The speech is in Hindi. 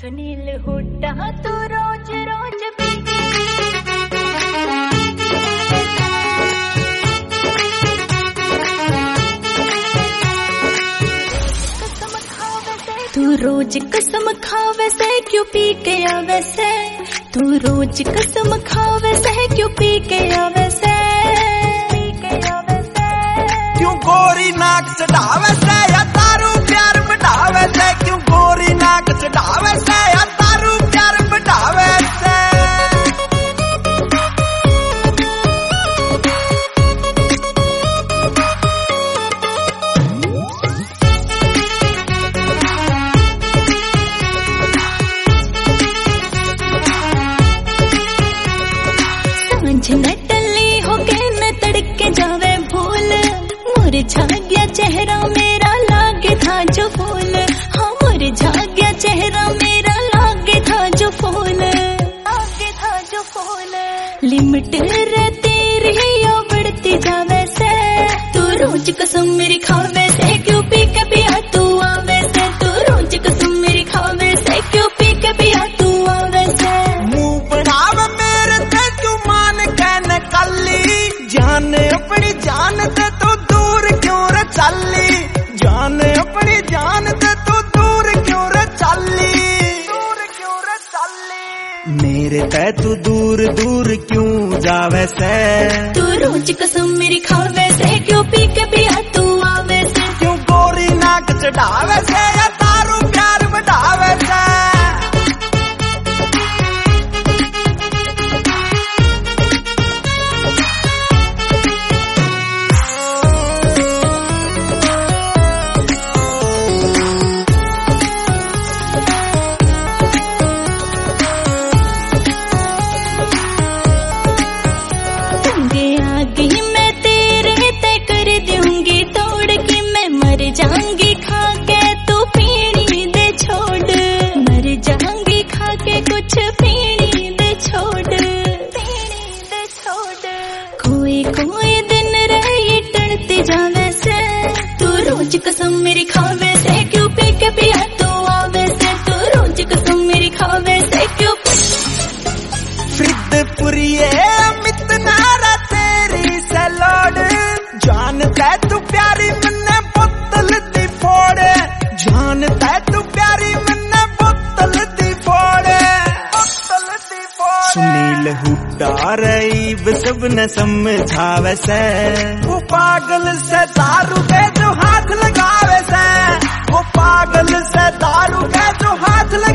सुनील हुड्डा तू रोज रोज तू रोज कसम खा वैसे क्यों पी के आ वैसे, तू रोज कसम खा वैसे क्यों पी के आ वैसे, क्यों गोरी नाक चढ़ा वैसे या दारू प्यार बढ़ा वैसे, क्यों गोरी नाक चढ़ा वैसे या दारू प्यार बढ़ा वैसे। न टली हो के न तड़के जावे भूल, मुरझा गया चेहरा मेरा लागे था जो फूल, हाँ मुरझा गया चेहरा मेरा लागे था जो फूल, लागे था जो फूल। लिमिट रहती रही या बढ़ती जावे से, तू रोज कसम मेरी खावे से क्यों पी के पिया तू आवे से, तू रोज कसम मेरी खावे से क्यों पी के पिया तू आवे से। मुंह बनावे मेरे ते क्यों मान कहने कल्ली, जान अपनी जान ते तू दूर क्यों रे चली, जान अपनी जान ते तू दूर क्यों रे चली, दूर क्यों रे चली। मेरे ते तू दूर दूर क्यों जावे से, तू रोज कसम मेरी खावे से क्यों पी के पिया तू आवे से, क्यों गोरी नाक चढ़ावे से या दारू प्यार बढ़ावे से। जाऊंगी खा के तू पीनी दे छोड़, मर जाऊंगी खा के कुछ पीनी दे छोड़, पीनी दे छोड़। कोई कोई दिन रही टलती जावे से, तू रोज कसम मेरी खावे से क्यों पी के पिया तू आवे से, तू रोज कसम मेरी खावे से क्यों। फ्रिदपुरिये अमित नारा तेरी सलोड़, जानता तू प्यारी मन्ने बोतल दी फोड़े, जानता तू प्यारी मन्ने बोतल दी फोड़े, बोतल दी फोड़े। सुनील हुड्डा रईब सब न समझावे से, वो पागल से दारू के जो हाथ लगावे से, वो पागल से दारू के जो हाथ